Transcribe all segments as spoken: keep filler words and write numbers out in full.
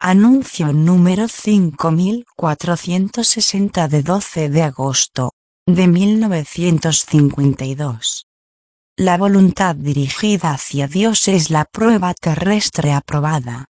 Anuncio número cinco mil cuatrocientos sesenta de doce de agosto de mil novecientos cincuenta y dos. La voluntad dirigida hacia Dios es la prueba terrestre aprobada.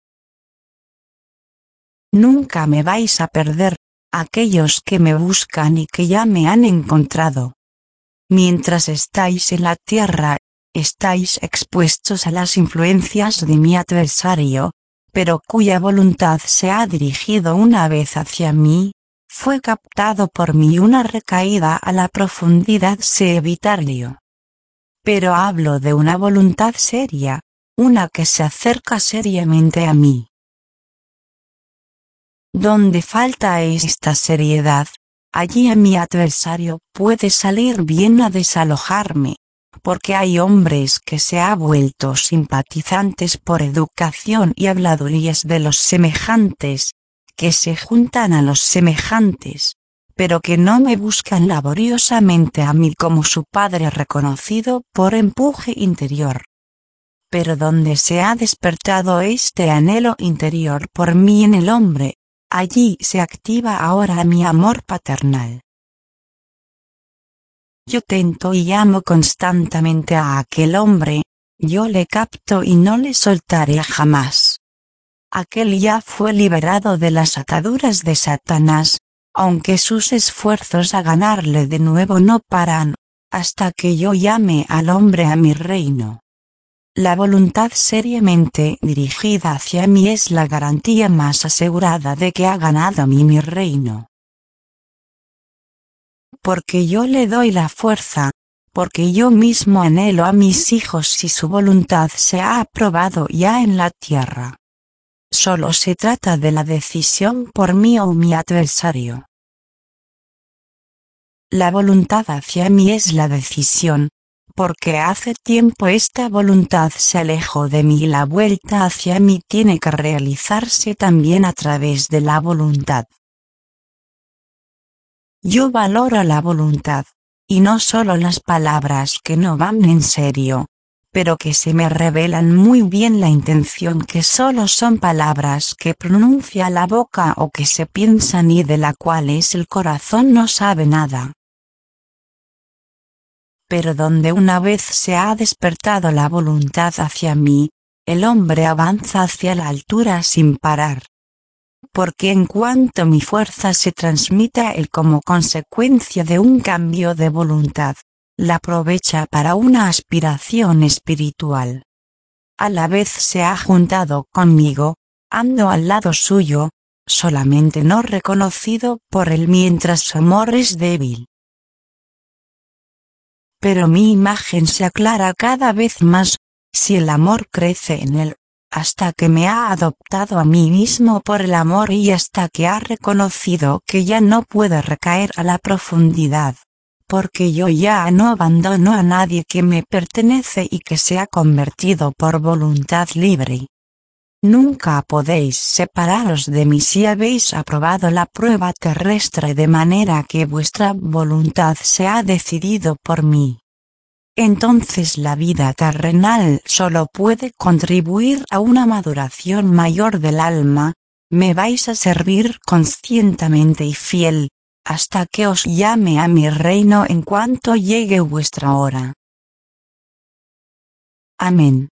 Nunca me vais a perder, aquellos que me buscan y que ya me han encontrado. Mientras estáis en la tierra, estáis expuestos a las influencias de mi adversario, pero cuya voluntad se ha dirigido una vez hacia mí, fue captado por mí una recaída a la profundidad sé evitarlo. Pero hablo de una voluntad seria, una que se acerca seriamente a mí. Donde falta esta seriedad, allí a mi adversario puede salir bien a desalojarme, porque hay hombres que se han vuelto simpatizantes por educación y habladurías de los semejantes, que se juntan a los semejantes, pero que no me buscan laboriosamente a mí como su padre reconocido por empuje interior. Pero donde se ha despertado este anhelo interior por mí en el hombre, allí se activa ahora mi amor paternal. Yo tento y amo constantemente a aquel hombre, yo le capto y no le soltaré jamás. Aquel ya fue liberado de las ataduras de Satanás, aunque sus esfuerzos a ganarle de nuevo no paran, hasta que yo llame al hombre a mi reino. La voluntad seriamente dirigida hacia mí es la garantía más asegurada de que ha ganado a mí mi reino. Porque yo le doy la fuerza, porque yo mismo anhelo a mis hijos si su voluntad se ha aprobado ya en la tierra. Solo se trata de la decisión por mí o mi adversario. La voluntad hacia mí es la decisión, porque hace tiempo esta voluntad se alejó de mí y la vuelta hacia mí tiene que realizarse también a través de la voluntad. Yo valoro la voluntad, y no solo las palabras que no van en serio, pero que se me revelan muy bien la intención que solo son palabras que pronuncia la boca o que se piensan y de la cuales el corazón no sabe nada. Pero donde una vez se ha despertado la voluntad hacia mí, el hombre avanza hacia la altura sin parar. Porque en cuanto mi fuerza se transmite a él como consecuencia de un cambio de voluntad, la aprovecha para una aspiración espiritual. A la vez se ha juntado conmigo, ando al lado suyo, solamente no reconocido por él mientras su amor es débil. Pero mi imagen se aclara cada vez más, si el amor crece en él, hasta que me ha adoptado a mí mismo por el amor y hasta que ha reconocido que ya no puede recaer a la profundidad, porque yo ya no abandono a nadie que me pertenece y que se ha convertido por voluntad libre. Nunca podéis separaros de mí si habéis aprobado la prueba terrestre de manera que vuestra voluntad se ha decidido por mí. Entonces la vida terrenal solo puede contribuir a una maduración mayor del alma, me vais a servir conscientemente y fiel, hasta que os llame a mi reino en cuanto llegue vuestra hora. Amén.